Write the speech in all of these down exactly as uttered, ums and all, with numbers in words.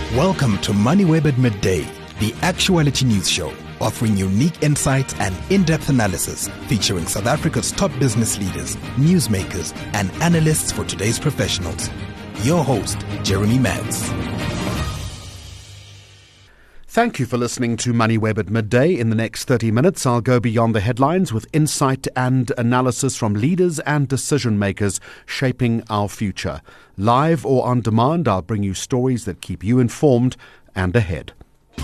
Welcome to MoneyWeb at Midday, the actuality news show, offering unique insights and in-depth analysis featuring South Africa's top business leaders, newsmakers, and analysts for today's professionals. Your host, Jeremy Mads. Thank you for listening to MoneyWeb at Midday. In the next thirty minutes, I'll go beyond the headlines with insight and analysis from leaders and decision makers shaping our future. Live or on demand, I'll bring you stories that keep you informed and ahead.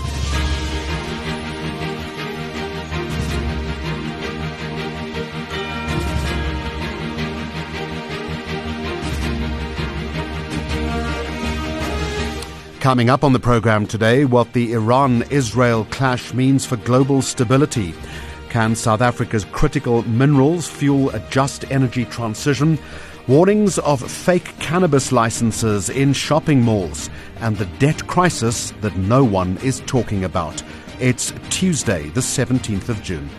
Coming up on the program today, what the Iran-Israel clash means for global stability. Can South Africa's critical minerals fuel a just energy transition? Warnings of fake cannabis licenses in shopping malls and the debt crisis that no one is talking about. It's Tuesday, the seventeenth of June.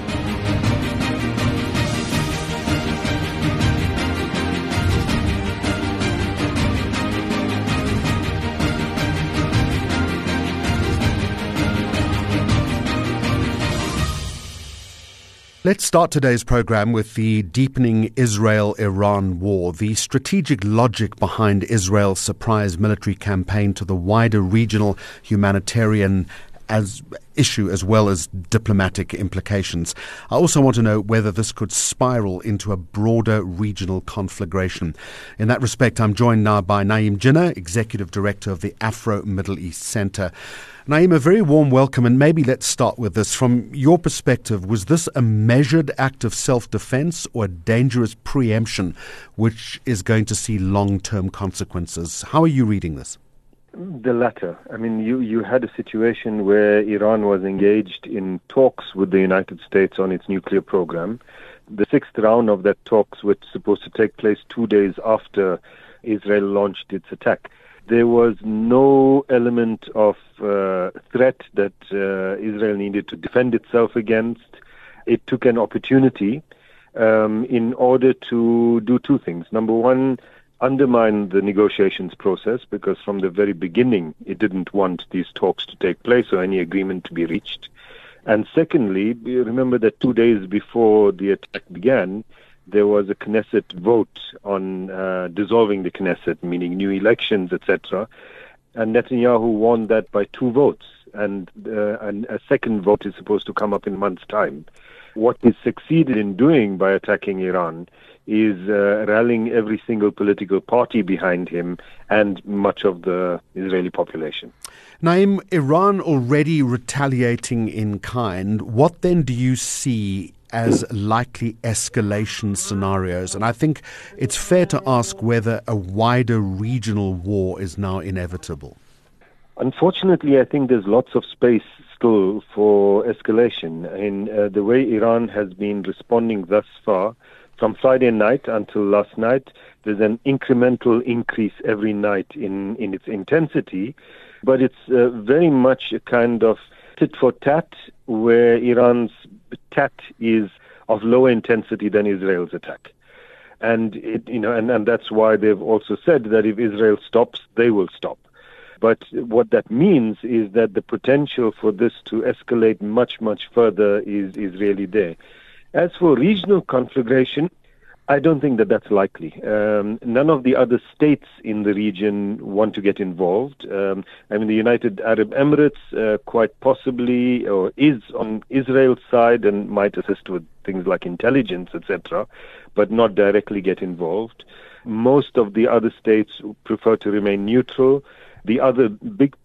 Let's start today's program with the deepening Israel-Iran war, the strategic logic behind Israel's surprise military campaign to the wider regional humanitarian as issue as well as diplomatic implications. I also want to know whether this could spiral into a broader regional conflagration. In that respect, I'm joined now by Naeem Jinnah, Executive Director of the Afro-Middle East Center. Naeem, a very warm welcome, and maybe let's start with this. From your perspective, was this a measured act of self-defense or a dangerous preemption which is going to see long-term consequences? How are you reading this? The latter. I mean, you, you had a situation where Iran was engaged in talks with the United States on its nuclear program. The sixth round of that talks was supposed to take place two days after Israel launched its attack. There was no element of uh, threat that uh, Israel needed to defend itself against. It took an opportunity um, in order to do two things. Number one, undermine the negotiations process, because from the very beginning it didn't want these talks to take place or any agreement to be reached. And secondly, remember that two days before the attack began, there was a Knesset vote on uh, dissolving the Knesset, meaning new elections, et cetera. And Netanyahu won that by two votes, and, uh, and a second vote is supposed to come up in a month's time. What he succeeded in doing by attacking Iran is uh, rallying every single political party behind him and much of the Israeli population. Naeem, Iran already retaliating in kind. What then do you see as likely escalation scenarios? And I think it's fair to ask whether a wider regional war is now inevitable. Unfortunately, I think there's lots of space still for escalation. And uh, the way Iran has been responding thus far, from Friday night until last night, there's an incremental increase every night in, in its intensity, but it's uh, very much a kind of tit for tat, where Iran's tat is of lower intensity than Israel's attack. And it, you know, and, and that's why they've also said that if Israel stops, they will stop. But what that means is that the potential for this to escalate much, much further is, is really there. As for regional conflagration, I don't think that that's likely. Um, none of the other states in the region want to get involved. Um, I mean, the United Arab Emirates uh, quite possibly or is on Israel's side and might assist with things like intelligence, et cetera, but not directly get involved. Most of the other states prefer to remain neutral. The other big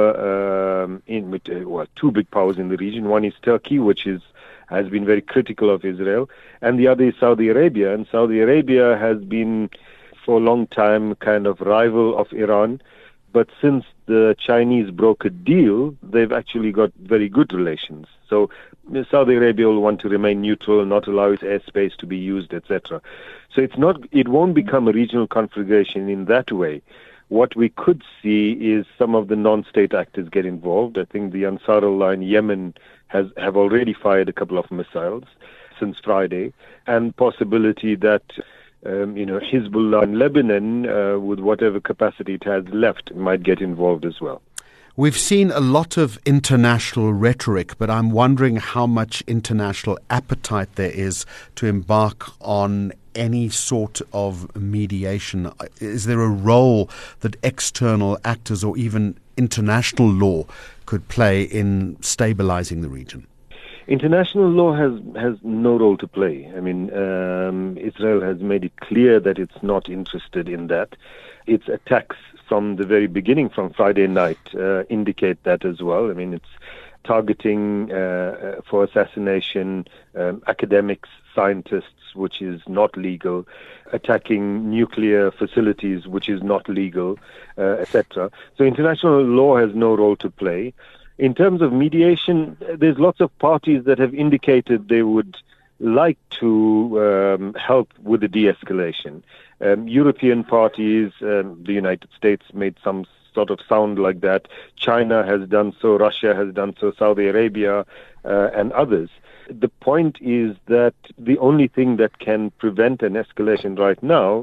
power, um, in well, two big powers in the region, one is Turkey, which is has been very critical of Israel, and the other is Saudi Arabia. And Saudi Arabia has been, for a long time, kind of rival of Iran. But since the Chinese broke a deal, they've actually got very good relations. So Saudi Arabia will want to remain neutral, not allow its airspace to be used, et cetera. So it's not, it won't become a regional conflagration in that way. What we could see is some of the non-state actors get involved. I think the Ansar Allah in Yemen has have already fired a couple of missiles since Friday, and possibility that um, you know Hezbollah in Lebanon, uh, with whatever capacity it has left, might get involved as well. We've seen a lot of international rhetoric, but I'm wondering how much international appetite there is to embark on any sort of mediation. Is there a role that external actors or even international law could play in stabilizing the region? International law has, has no role to play. I mean, um, Israel has made it clear that it's not interested in that. Its attacks from the very beginning, from Friday night, uh, indicate that as well. I mean, it's targeting uh, for assassination um, academics, scientists, which is not legal, attacking nuclear facilities, which is not legal, uh, et cetera. So international law has no role to play. In terms of mediation, there's lots of parties that have indicated they would like to um, help with the de-escalation. Um, European parties, um, the United States made some sort of sound like that. China has done so, Russia has done so, Saudi Arabia, uh, and others. The point is that the only thing that can prevent an escalation right now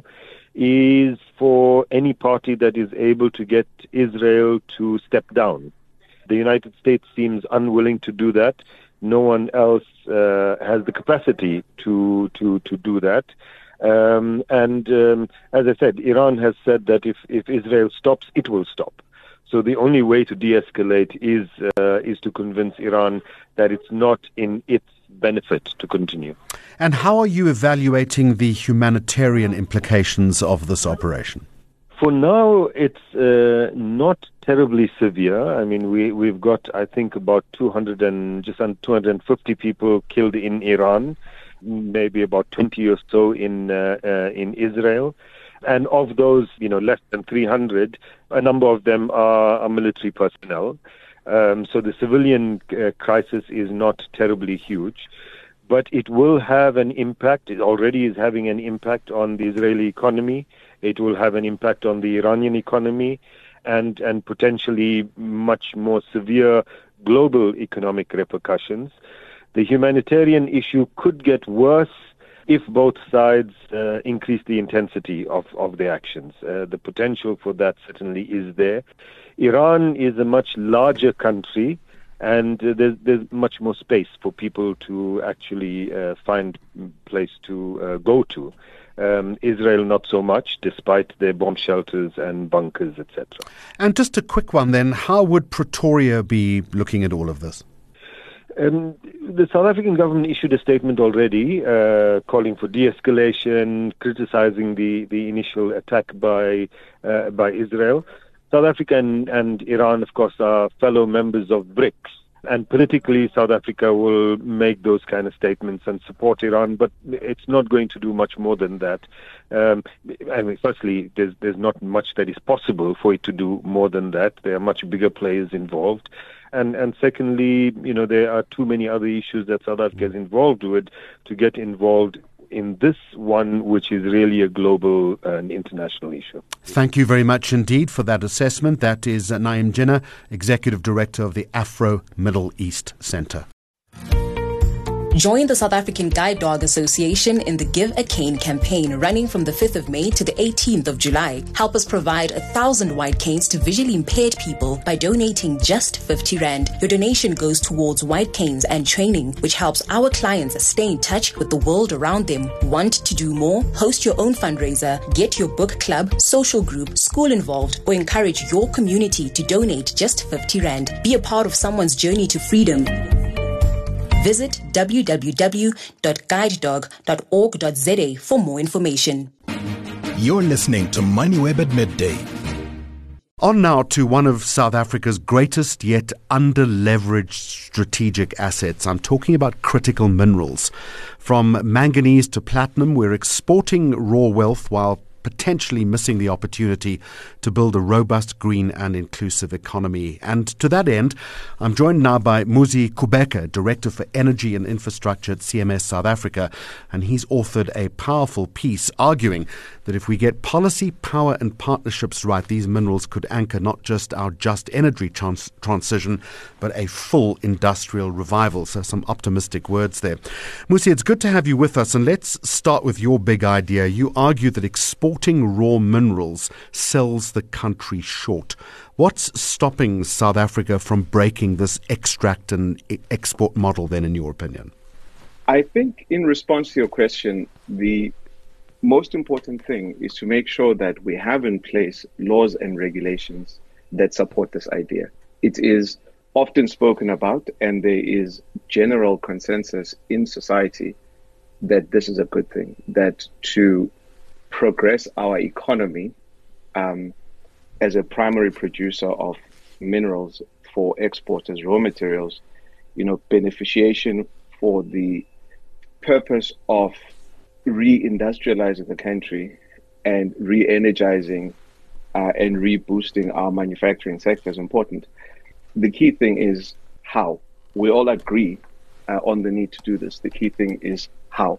is for any party that is able to get Israel to step down. The United States seems unwilling to do that. No one else uh, has the capacity to to to do that. Um, and um, as I said, Iran has said that if, if Israel stops, it will stop. So the only way to de-escalate is uh, is to convince Iran that it's not in its benefit to continue. And how are you evaluating the humanitarian implications of this operation? For now, it's uh, not terribly severe. I mean, we, we've got, I think, about two hundred and just under two hundred fifty people killed in Iran, maybe about twenty or so in uh, uh, in Israel. And of those, you know, less than three hundred, a number of them are, are military personnel. Um, so the civilian uh, crisis is not terribly huge. But it will have an impact. It already is having an impact on the Israeli economy. It will have an impact on the Iranian economy and, and potentially much more severe global economic repercussions. The humanitarian issue could get worse if both sides uh, increase the intensity of, of the actions. Uh, the potential for that certainly is there. Iran is a much larger country, and uh, there's, there's much more space for people to actually uh, find place to uh, go to. Um, Israel, not so much, despite their bomb shelters and bunkers, et cetera. And just a quick one then, how would Pretoria be looking at all of this? Um, the South African government issued a statement already uh, calling for de-escalation, criticizing the, the initial attack by uh, by Israel. South Africa and, and Iran, of course, are fellow members of BRICS. And politically, South Africa will make those kind of statements and support Iran, but it's not going to do much more than that. Um, I mean, firstly, there's there's not much that is possible for it to do more than that. There are much bigger players involved. And and secondly, you know, there are too many other issues that South Africa is involved with to get involved in this one, which is really a global and international issue. Thank you very much indeed for that assessment. That is Naeem Jinnah, Executive Director of the Afro Middle East Centre. Join the South African Guide Dog Association in the Give a Cane campaign running from the fifth of May to the eighteenth of July. Help us provide a thousand white canes to visually impaired people by donating just fifty rand. Your donation goes towards white canes and training, which helps our clients stay in touch with the world around them. Want to do more? Host your own fundraiser, get your book club, social group, school involved, or encourage your community to donate just fifty rand. Be a part of someone's journey to freedom. Visit w w w dot guide dog dot org dot z a for more information. You're listening to MoneyWeb at midday. On now to one of South Africa's greatest yet under-leveraged strategic assets. I'm talking about critical minerals. From manganese to platinum, we're exporting raw wealth while potentially missing the opportunity to build a robust, green and inclusive economy. And to that end, I'm joined now by Muzi Kubeka, Director for Energy and Infrastructure at C M S South Africa, and he's authored a powerful piece arguing that if we get policy, power and partnerships right, these minerals could anchor not just our just energy trans- transition, but a full industrial revival. So some optimistic words there. Muzi, it's good to have you with us, and let's start with your big idea. You argue that export importing raw minerals sells the country short. What's stopping South Africa from breaking this extract and export model then, in your opinion? I think in response to your question, the most important thing is to make sure that we have in place laws and regulations that support this idea. It is often spoken about, and there is general consensus in society that this is a good thing, that to progress our economy um, as a primary producer of minerals for export as raw materials, you know, beneficiation for the purpose of re-industrializing the country and re-energizing uh, and re-boosting our manufacturing sector is important. The key thing is how. We all agree uh, on the need to do this. The key thing is how.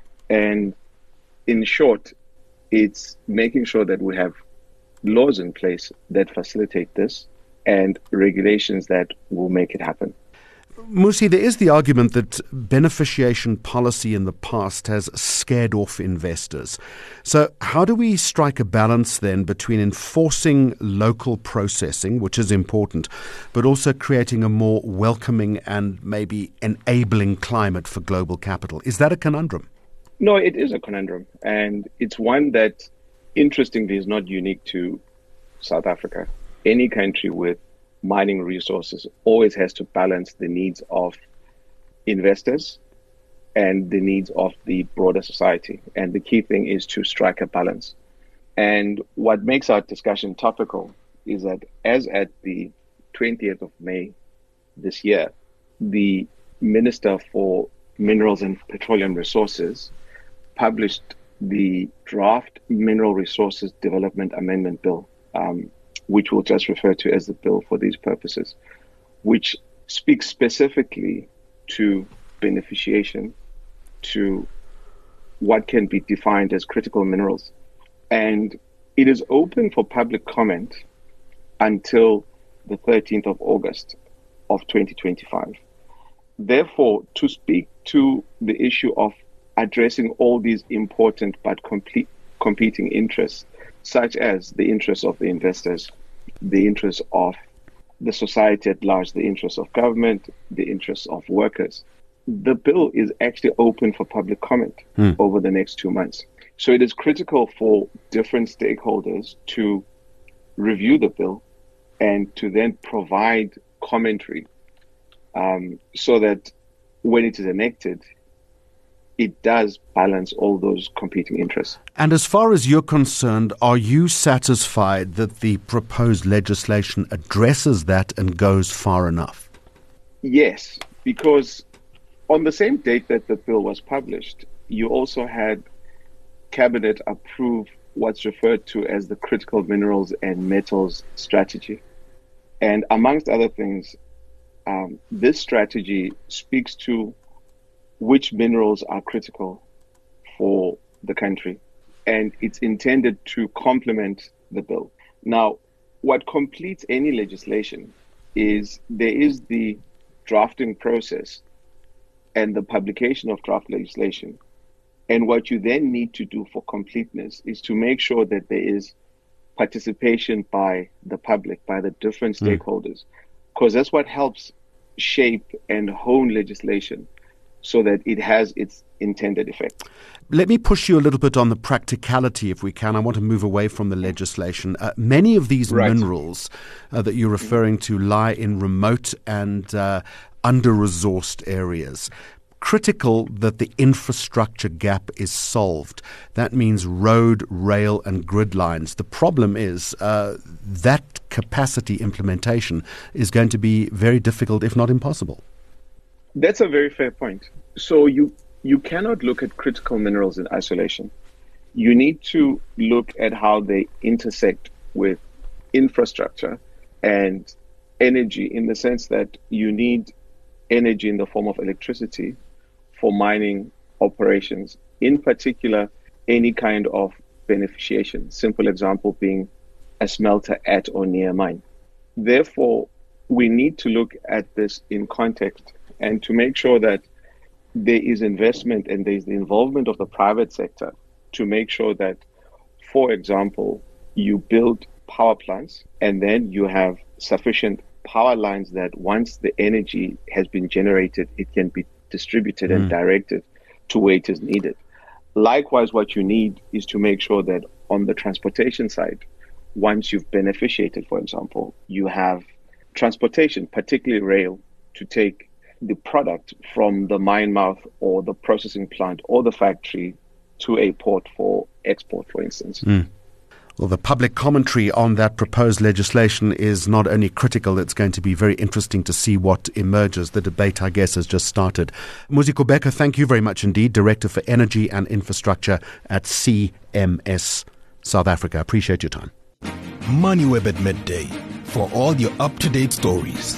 And in short, it's making sure that we have laws in place that facilitate this and regulations that will make it happen. Mmusi, there is the argument that beneficiation policy in the past has scared off investors. So how do we strike a balance then between enforcing local processing, which is important, but also creating a more welcoming and maybe enabling climate for global capital? Is that a conundrum? No, it is a conundrum. And it's one that, interestingly, is not unique to South Africa. Any country with mining resources always has to balance the needs of investors and the needs of the broader society. And the key thing is to strike a balance. And what makes our discussion topical is that as at the twentieth of May this year, the Minister for Minerals and Petroleum Resources published the draft Mineral Resources Development Amendment Bill, um, which we'll just refer to as the bill for these purposes, which speaks specifically to beneficiation, to what can be defined as critical minerals. And it is open for public comment until the thirteenth of August of twenty twenty-five. Therefore, to speak to the issue of addressing all these important but complete, competing interests, such as the interests of the investors, the interests of the society at large, the interests of government, the interests of workers. The bill is actually open for public comment hmm. over the next two months. So it is critical for different stakeholders to review the bill and to then provide commentary um, so that when it is enacted, it does balance all those competing interests. And as far as you're concerned, are you satisfied that the proposed legislation addresses that and goes far enough? Yes, because on the same date that the bill was published, you also had Cabinet approve what's referred to as the Critical Minerals and Metals Strategy. And amongst other things, um, this strategy speaks to which minerals are critical for the country, and it's intended to complement the bill. Now, what completes any legislation is there is the drafting process and the publication of draft legislation. And what you then need to do for completeness is to make sure that there is participation by the public, by the different mm. stakeholders, because that's what helps shape and hone legislation so that it has its intended effect. Let me push you a little bit on the practicality, if we can. I want to move away from the legislation. Uh, many of these right. minerals uh, that you're referring to lie in remote and uh, under-resourced areas. Critical that the infrastructure gap is solved. That means road, rail, and grid lines. The problem is uh, that capacity implementation is going to be very difficult, if not impossible. That's a very fair point. So you you cannot look at critical minerals in isolation. You need to look at how they intersect with infrastructure and energy, in the sense that you need energy in the form of electricity for mining operations, in particular, any kind of beneficiation. Simple example being a smelter at or near a mine. Therefore, we need to look at this in context and to make sure that there is investment and there is the involvement of the private sector to make sure that for example, you build power plants and then you have sufficient power lines that once the energy has been generated, it can be distributed mm. and directed to where it is needed. Likewise, what you need is to make sure that on the transportation side, once you've beneficiated, for example, you have transportation, particularly rail, to take the product from the mine mouth or the processing plant or the factory to a port for export, for instance. Mm. Well, the public commentary on that proposed legislation is not only critical, it's going to be very interesting to see what emerges. The debate, I guess, has just started. Muzi Kubeka, thank you very much indeed, Director for Energy and Infrastructure at C M S South Africa. Appreciate your time. MoneyWeb at midday for all your up-to-date stories.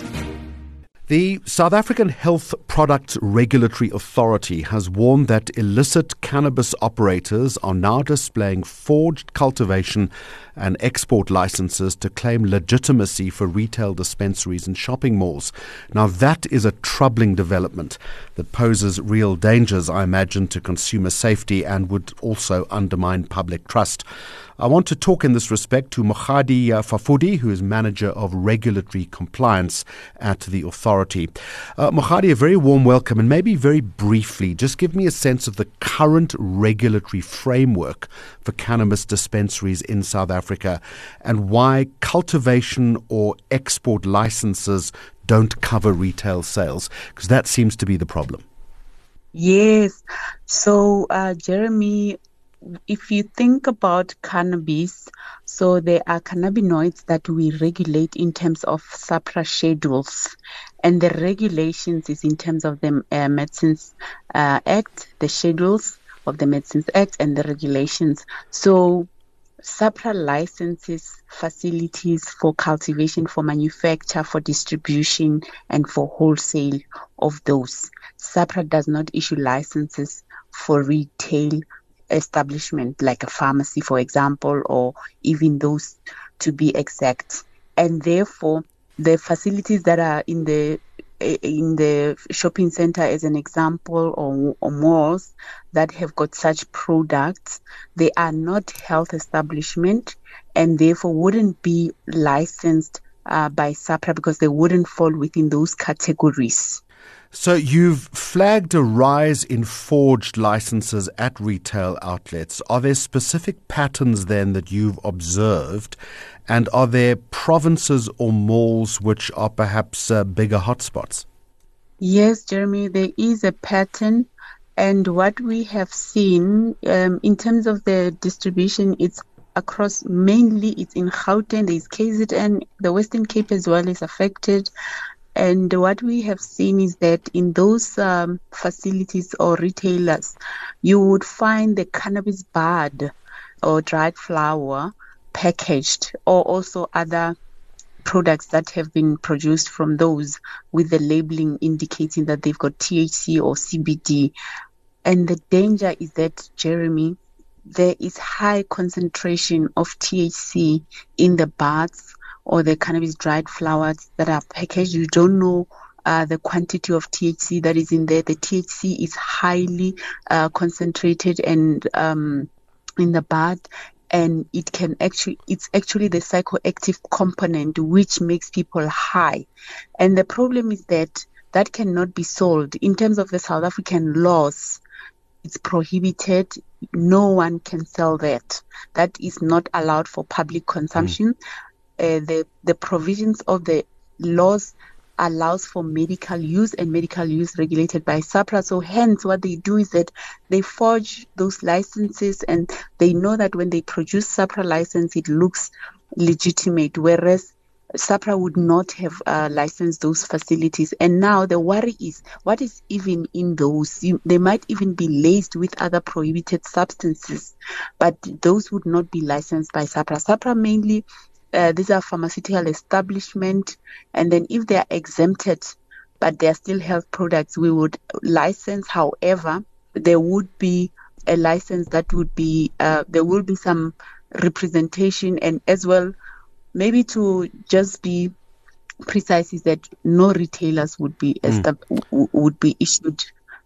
The South African Health Products Regulatory Authority has warned that illicit cannabis operators are now displaying forged cultivation and export licenses to claim legitimacy for retail dispensaries and shopping malls. Now, that is a troubling development that poses real dangers, I imagine, to consumer safety and would also undermine public trust. I want to talk in this respect to Mokgadi Fafudi, who is Manager of Regulatory Compliance at the authority. Uh, Mokgadi, a very warm welcome, and maybe very briefly, just give me a sense of the current regulatory framework for cannabis dispensaries in South Africa and why cultivation or export licenses don't cover retail sales, because that seems to be the problem. Yes. So, uh, Jeremy, if you think about cannabis, so there are cannabinoids that we regulate in terms of SAHPRA schedules, and the regulations is in terms of the uh, Medicines uh, Act, the schedules of the Medicines Act, and the regulations. So SAHPRA licenses facilities for cultivation, for manufacture, for distribution, and for wholesale of those. SAHPRA does not issue licenses for retail establishment like a pharmacy, for example, or even those, to be exact. And therefore, the facilities that are in the in the shopping center, as an example, or, or malls that have got such products, they are not health establishment and therefore wouldn't be licensed uh, by SAHPRA because they wouldn't fall within those categories. So you've flagged a rise in forged licenses at retail outlets. Are there specific patterns then that you've observed? And are there provinces or malls which are perhaps uh, bigger hotspots? Yes, Jeremy, there is a pattern. And what we have seen um, in terms of the distribution, it's across, mainly it's in Gauteng, there's K Z N, the Western Cape as well is affected. And what we have seen is that in those um, facilities or retailers, you would find the cannabis bud or dried flower packaged, or also other products that have been produced from those with the labeling indicating that they've got T H C or C B D. And the danger is that, Jeremy, there is high concentration of T H C in the buds or the cannabis dried flowers that are packaged. You don't know uh, the quantity of T H C that is in there. The T H C is highly uh, concentrated and um, in the bud, and it can actually, it's actually the psychoactive component which makes people high. And the problem is that that cannot be sold. In terms of the South African laws, it's prohibited. No one can sell that. That is not allowed for public consumption. Mm. Uh, the the provisions of the laws allows for medical use, and medical use regulated by SAHPRA. So hence what they do is that they forge those licenses, and they know that when they produce SAHPRA license, it looks legitimate, whereas SAHPRA would not have uh, licensed those facilities. And now the worry is, what is even in those? You, they might even be laced with other prohibited substances, but those would not be licensed by SAHPRA. SAHPRA mainly Uh, these are pharmaceutical establishment, and then if they are exempted, but they are still health products, we would license. However, there would be a license that would be, uh, there will be some representation, and as well, maybe to just be precise, is that no retailers would be mm. estab- w- would be issued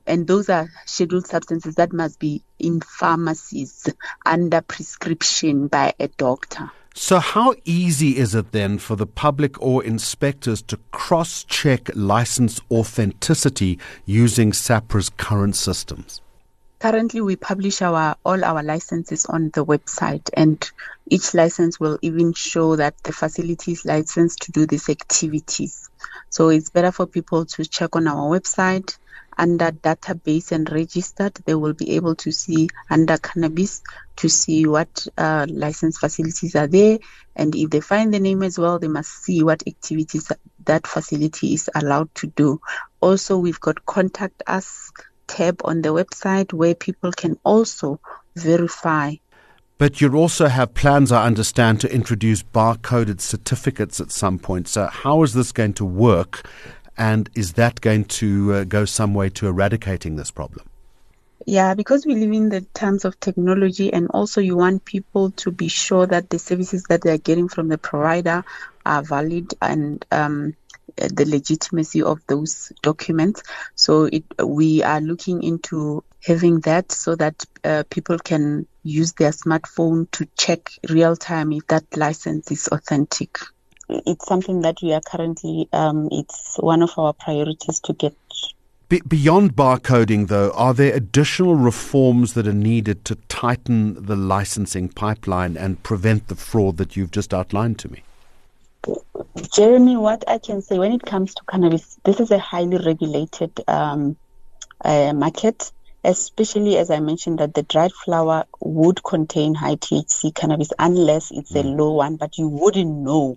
and those are scheduled substances that must be in pharmacies under prescription by a doctor. So how easy is it then for the public or inspectors to cross-check license authenticity using SAHPRA's current systems? Currently, we publish our all our licenses on the website, and each license will even show that the facility is licensed to do these activities. So it's better for people to check on our website under database and registered. They will be able to see under cannabis to see what uh, licensed facilities are there, and if they find the name as well, they must see what activities that facility is allowed to do. Also, we've got Contact Us tab on the website where people can also verify. But you also have plans, I understand, to introduce barcoded certificates at some point. So how is this going to work, and is that going to uh, go some way to eradicating this problem? Yeah, because we live in the times of technology, and also you want people to be sure that the services that they are getting from the provider are valid and um, the legitimacy of those documents. So it, we are looking into having that so that uh, people can use their smartphone to check real time if that license is authentic. It's something that we are currently, um, it's one of our priorities to get. Be- beyond barcoding, though, are there additional reforms that are needed to tighten the licensing pipeline and prevent the fraud that you've just outlined to me? Jeremy, what I can say when it comes to cannabis, this is a highly regulated um, uh, market, especially as I mentioned that the dried flower would contain high T H C cannabis unless it's mm. a low one, but you wouldn't know.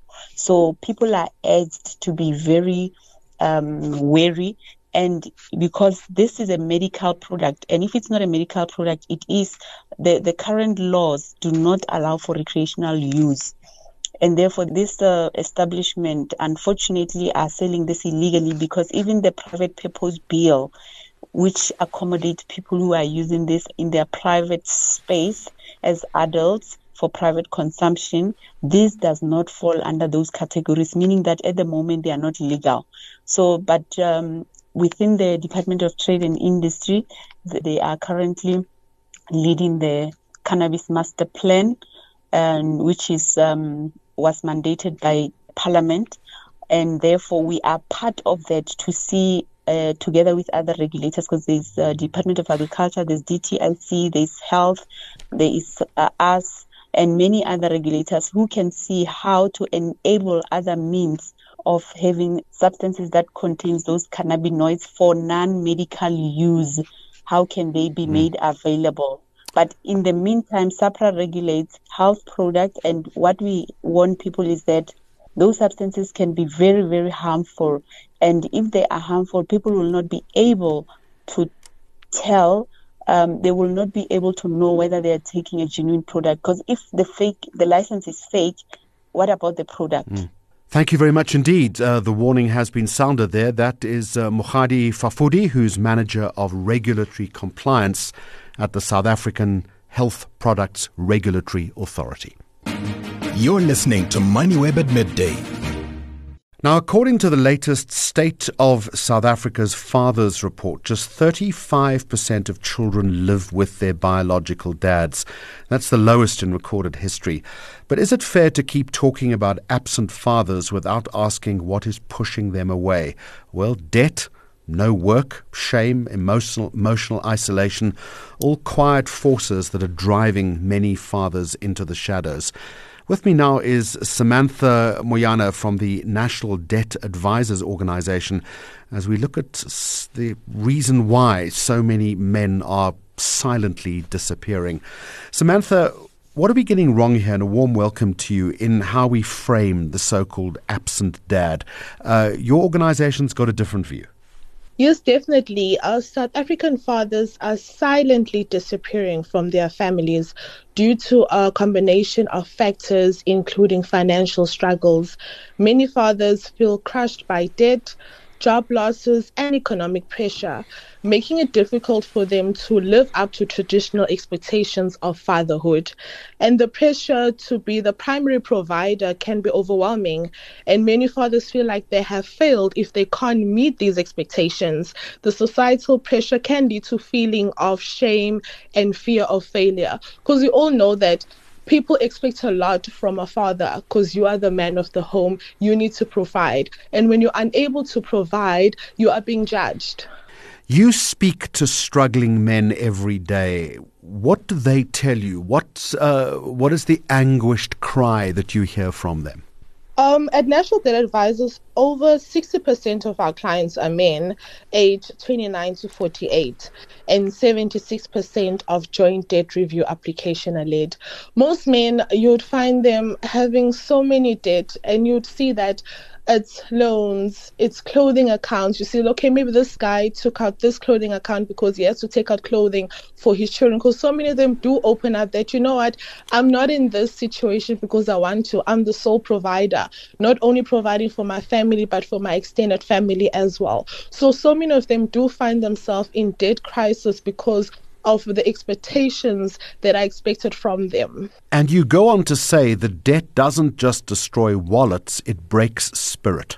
So people are urged to be very um, wary, and because this is a medical product, and if it's not a medical product, it is, the, the current laws do not allow for recreational use. And therefore, this uh, establishment, unfortunately, are selling this illegally because even the private purpose bill, which accommodates people who are using this in their private space as adults for private consumption, this does not fall under those categories, meaning that at the moment they are not legal. So, but um, within the Department of Trade and Industry, they are currently leading the Cannabis Master Plan, and which is um, was mandated by Parliament, and therefore we are part of that to see uh, together with other regulators, because there's uh, Department of Agriculture, there's D T I C, there's Health, there is uh, us, and many other regulators who can see how to enable other means of having substances that contains those cannabinoids for non-medical use. How can they be made available? But in the meantime, SAHPRA regulates health products, and what we warn people is that those substances can be very, very harmful. And if they are harmful, people will not be able to tell, um, they will not be able to know whether they are taking a genuine product. Because if the fake, the license is fake, what about the product? Mm. Thank you very much indeed. Uh, the warning has been sounded there. That is uh, Mokgadi Fafudi, who's Manager of Regulatory Compliance at the South African Health Products Regulatory Authority. You're listening to MoneyWeb at midday. Now, according to the latest State of South Africa's Fathers Report, just thirty-five percent of children live with their biological dads. That's the lowest in recorded history. But is it fair to keep talking about absent fathers without asking what is pushing them away? Well, debt, no work, shame, emotional emotional isolation, all quiet forces that are driving many fathers into the shadows. With me now is Samantha Moyana from the National Debt Advisors Organization as we look at the reason why so many men are silently disappearing. Samantha, what are we getting wrong here? And a warm welcome to you in how we frame the so-called absent dad. Uh, your organization's got a different view. Yes, definitely. Our South African fathers are silently disappearing from their families due to a combination of factors, including financial struggles. Many fathers feel crushed by debt, job losses, and economic pressure, making it difficult for them to live up to traditional expectations of fatherhood. And the pressure to be the primary provider can be overwhelming, and many fathers feel like they have failed if they can't meet these expectations. The societal pressure can lead to feeling of shame and fear of failure, because we all know that people expect a lot from a father because you are the man of the home. You need to provide. And when you're unable to provide, you are being judged. You speak to struggling men every day. What do they tell you? What, uh, what is the anguished cry that you hear from them? Um, at National Debt Advisors, over sixty percent of our clients are men aged twenty-nine to forty-eight, and seventy-six percent of joint debt review application are led. Most men, you'd find them having so many debt, and you'd see that it's loans, it's clothing accounts. You see, okay, maybe this guy took out this clothing account because he has to take out clothing for his children. Because so many of them do open up that, you know what, I'm not in this situation because I want to. I'm the sole provider, not only providing for my family, but for my extended family as well. So, so many of them do find themselves in debt crisis because of the expectations that are expected from them. And you go on to say that debt doesn't just destroy wallets, it breaks spirit.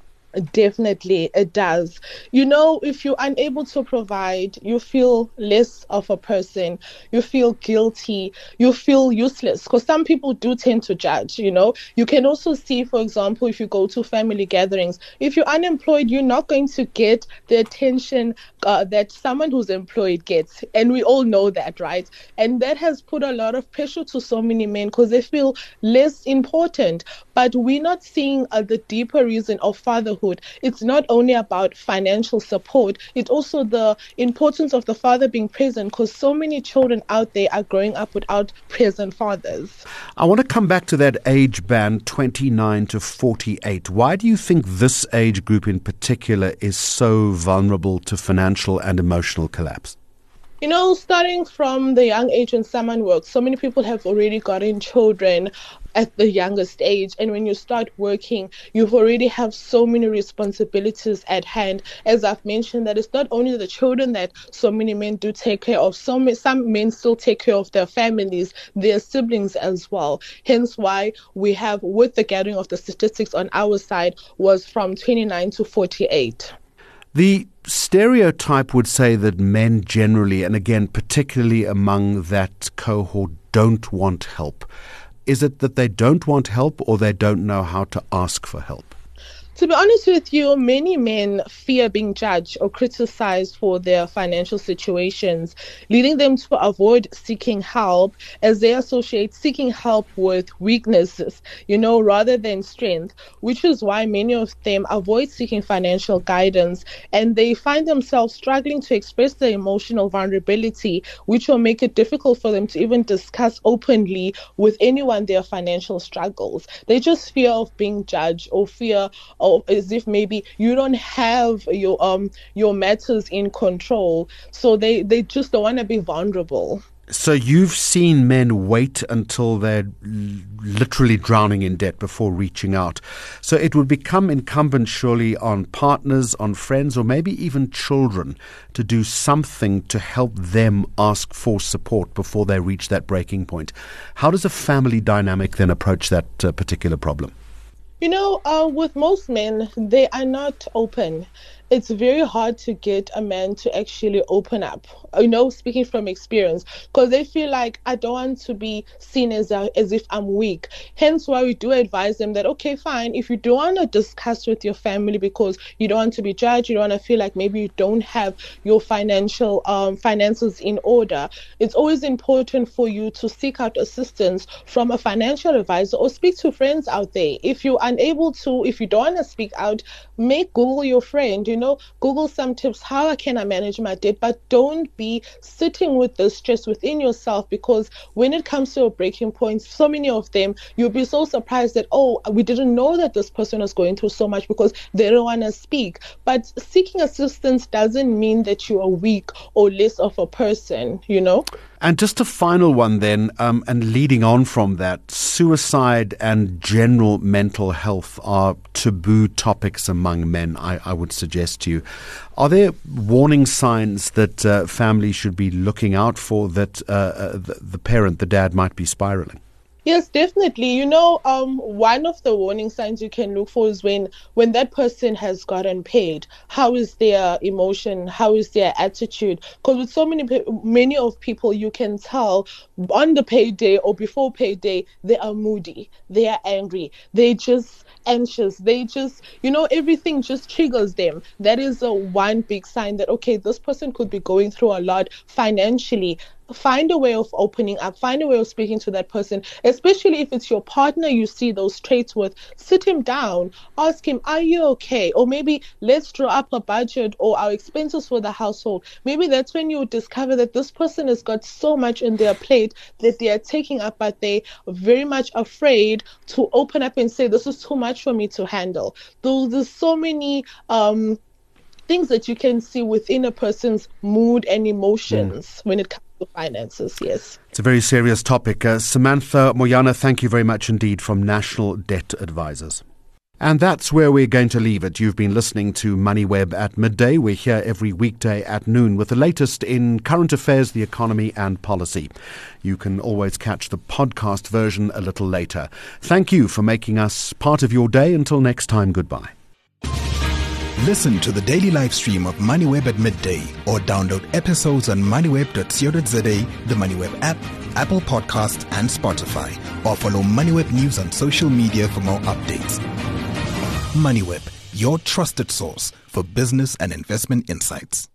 Definitely, it does. You know, if you're unable to provide, you feel less of a person, you feel guilty, you feel useless, because some people do tend to judge, you know. You can also see, for example, if you go to family gatherings, if you're unemployed, you're not going to get the attention uh, that someone who's employed gets. And we all know that, right? And that has put a lot of pressure to so many men because they feel less important. But we're not seeing uh, the deeper reason of fatherhood. It's not only about financial support, it's also the importance of the father being present, because so many children out there are growing up without present fathers. I want to come back to that age band, twenty-nine to forty-eight. Why do you think this age group in particular is so vulnerable to financial and emotional collapse? You know, starting from the young age when someone works, so many people have already gotten children at the youngest age. And when you start working, you've already have so many responsibilities at hand. As I've mentioned, that it's not only the children that so many men do take care of. Some, some men still take care of their families, their siblings as well. Hence why we have, with the gathering of the statistics on our side, was from twenty-nine to forty-eight. The stereotype would say that men generally, and again, particularly among that cohort, don't want help. Is it that they don't want help or they don't know how to ask for help? To be honest with you, many men fear being judged or criticized for their financial situations, leading them to avoid seeking help as they associate seeking help with weaknesses, you know, rather than strength, which is why many of them avoid seeking financial guidance, and they find themselves struggling to express their emotional vulnerability, which will make it difficult for them to even discuss openly with anyone their financial struggles. They just fear of being judged or fear or as if maybe you don't have your um your matters in control. So they, they just don't want to be vulnerable. So you've seen men wait until they're literally drowning in debt before reaching out. So it would become incumbent surely on partners, on friends, or maybe even children to do something to help them ask for support before they reach that breaking point. How does a family dynamic then approach that uh, particular problem? You know, uh, with most men, they are not open. It's very hard to get a man to actually open up, you know, speaking from experience, because they feel like, I don't want to be seen as a, as if I'm weak. Hence why we do advise them that, okay, fine, if you don't want to discuss with your family because you don't want to be judged, you don't want to feel like maybe you don't have your financial um, finances in order, it's always important for you to seek out assistance from a financial advisor or speak to friends out there. If you're unable to, if you don't want to speak out, make Google your friend, you know, Google some tips, how can I manage my debt? But don't be sitting with the stress within yourself, because when it comes to a breaking point, so many of them, you'll be so surprised that, oh, we didn't know that this person was going through so much because they don't want to speak. But seeking assistance doesn't mean that you are weak or less of a person, you know? And just a final one then, um, and leading on from that, suicide and general mental health are taboo topics among men, I, I would suggest to you. Are there warning signs that uh, families should be looking out for that uh, uh, the, the parent, the dad, might be spiraling? Yes, definitely. You know, um, one of the warning signs you can look for is when when that person has gotten paid. How is their emotion? How is their attitude? Because with so many many of people, you can tell on the payday or before payday, they are moody, they are angry, they just anxious, they just, you know, everything just triggers them. That is a one big sign that, okay, this person could be going through a lot financially. Find a way of opening up, find a way of speaking to that person, especially if it's your partner you see those traits with. Sit him down, ask him, are you okay? Or maybe let's draw up a budget or our expenses for the household. Maybe that's when you discover that this person has got so much in their plate that they are taking up, but they are very much afraid to open up and say, this is too much for me to handle. Though there's so many um things that you can see within a person's mood and emotions mm. when it comes to finances, yes. It's a very serious topic. Uh, Samantha Moyana, thank you very much indeed from National Debt Advisors. And that's where we're going to leave it. You've been listening to MoneyWeb at midday. We're here every weekday at noon with the latest in current affairs, the economy and policy. You can always catch the podcast version a little later. Thank you for making us part of your day. Until next time, goodbye. Listen to the daily live stream of MoneyWeb at midday or download episodes on moneyweb dot co dot za, the MoneyWeb app, Apple Podcasts and Spotify, or follow MoneyWeb News on social media for more updates. MoneyWeb, your trusted source for business and investment insights.